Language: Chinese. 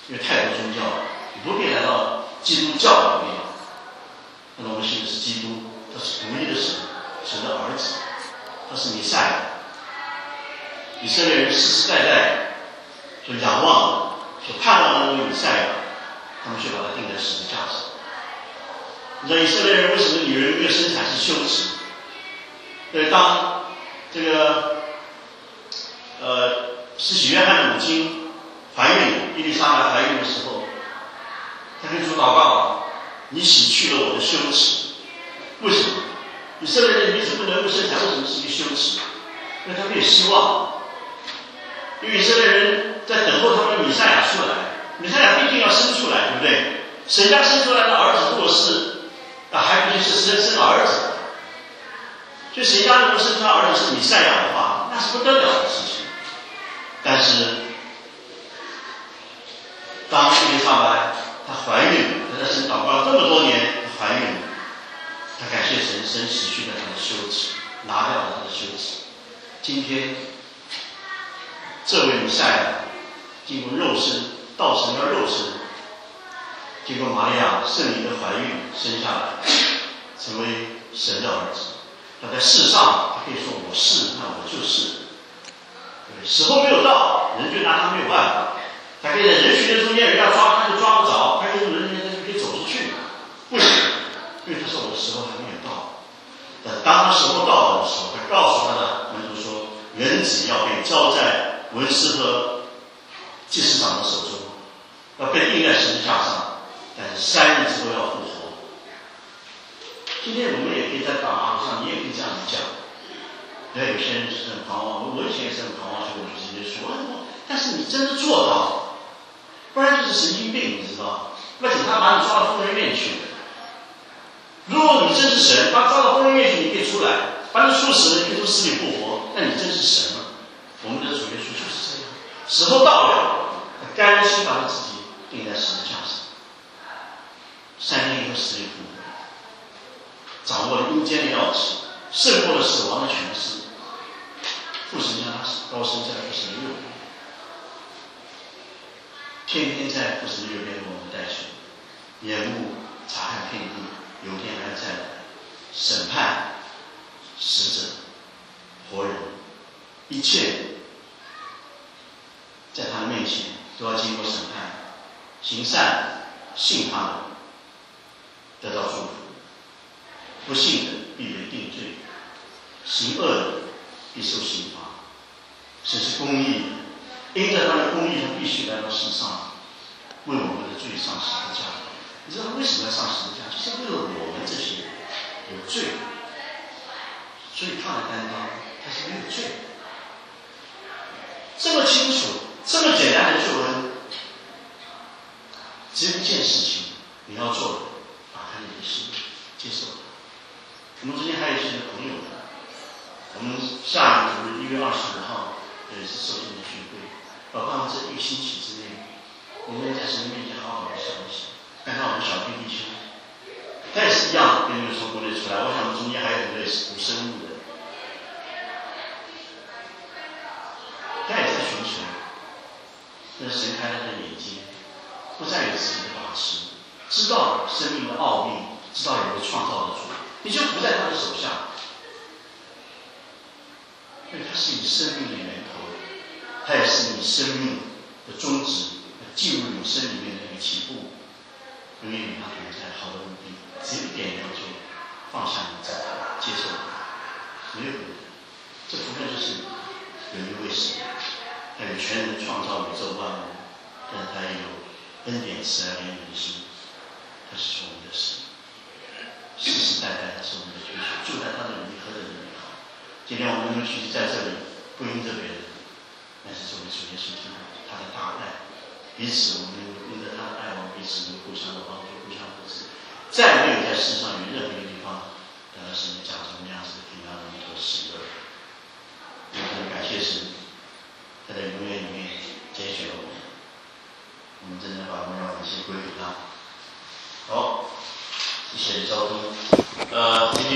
因为太多宗教了，你不必来到基督教里面。那我们信的是基督，他是独一的神，神的儿子，他是弥赛亚。以色列人世世代代所仰望的、所盼望的那位弥赛亚，他们却把它钉在十字架上。你知道以色列人为什么女人没有生产是羞耻？对，当这个施洗约翰的母亲怀孕，伊丽莎白怀孕的时候，她跟主祷告：“你洗去了我的羞耻。”为什么？以色列人彼此不能够生产，为什么是一个羞耻？因为他没有希望。因为以色列人在等候他们的弥赛亚出来，弥赛亚必定要生出来，对不对？神家生出来的儿子，如果是还不就是生儿子，所以神家如果生出来儿子是弥赛亚的话，那是不得了的事情。但是当伊丽莎白她怀孕，她在神祷告了这么多年，她怀孕，她感谢神，神洗去了她的羞耻，拿掉了她的羞耻。今天这位弥赛亚经过肉身，道成了肉身，经过玛利亚圣灵的怀孕生下来，成为神的儿子。他在世上，他可以说我是，那我就是。时候没有到，人就拿他没有办法。他可以在人群的中间，人家抓他就抓不着，他可以从人群中可以走出去。为什么？因为他说我的时候还没有到。但当他时候到了的时候，他告诉他的门徒说，人子要被交在文士和祭司长的手中，要被钉在十字架上，但是3日之后要复活。今天我们也可以在档案上，你也可以这样讲。对，有些人是很狂妄，我以前也是很狂妄，去跟主直接说，但是你真的做到，不然就是神经病，你知道？而且他把你抓到疯人院去。如果你真是神，把你抓到疯人院去，你可以出来，把你处死了，你可以从死里复活，那你真是神了。我们的主耶稣就是这样，时候到了，他甘心把他自己钉在十字架上，3天以后死里复活，掌握了阴间的钥匙，胜过了死亡的权势。父神将他高升在父神的右边，天天在父神的右边为我们代求，眼目察看遍地，有天还在审判死者、活人，一切在他的面前都要经过审判，行善信他的得到祝福，不信的必为定罪，行恶的必受刑罚。神是公义的，因着他的公义，他必须来到世上，为我们的罪上十字架。你知道他为什么要上十字架？就是为了我们这些人有罪，所以他的担当，他是没有罪的。这么清楚，这么简单的救恩，只有一件事情你要做的，打开你的心，接受它。我们之间还有一些朋友的，我们下一个主日1月25号有一次受训的聚会，我盼望这1个星期之内，你们在神面前好好的想一想，看看我们小弟弟兄，他也是一样，跟你们从国内出来，我想中间还有很多也是读生物的。他也在寻求，但是神开了他的眼睛，不再有自己的把持，知道生命的奥秘，知道有个创造的主，你就不在他的手下，因为他是你生命的源头，他也是你生命的宗旨，进入永生里面的那个起步，永远与他同在，好的目的，只有一点要做，放下你自己，接受他，没有别的，这部分就是有一位神。他有全能创造宇宙万物，但是他也有恩典慈爱怜悯的心，他是我们的神，世世代代他是我们的救赎，住在他的里何等的美好！今天我们能够聚集在这里，不因着别人，但是作为主耶稣基督他的大爱，彼此我们能够因着他的爱，我们彼此能够互相的帮助，互相扶持，再没有在世上有任何一个地方得到神讲什么样子的平安和喜乐。我们感谢神。他在永远里面拣选了我们，我们真的把荣耀感谢归给他。好，谢谢交通。